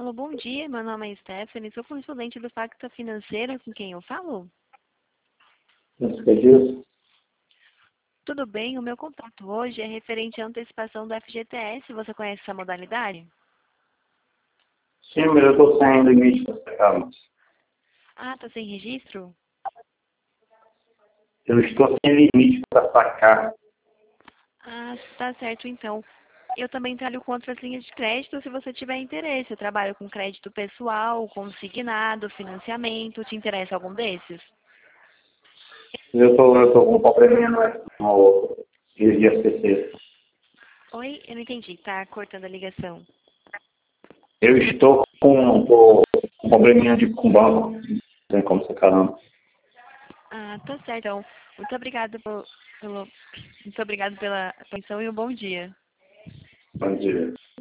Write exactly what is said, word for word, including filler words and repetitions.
Alô, bom dia. Meu nome é Stephanie, sou correspondente do Pacto Financeiro, com quem eu falo? Isso que é disso? Tudo bem, o meu contato hoje é referente à antecipação do F G T S. Você conhece essa modalidade? Sim, mas eu estou sem limite para sacar. Ah, tá sem registro? Eu estou sem limite para sacar. Ah, tá certo então. Eu também trabalho com outras linhas de crédito se você tiver interesse. Eu trabalho com crédito pessoal, consignado, financiamento. Te interessa algum desses? Eu estou eu estou com um probleminha no, no I F C. Oi? Eu não entendi. Tá cortando a ligação. Eu estou com, com um probleminha de, com banco. Não tem como sacar não. Ah, tá certo então. Muito obrigada pelo, pelo, muito obrigada pela atenção e um bom dia. Bom dia.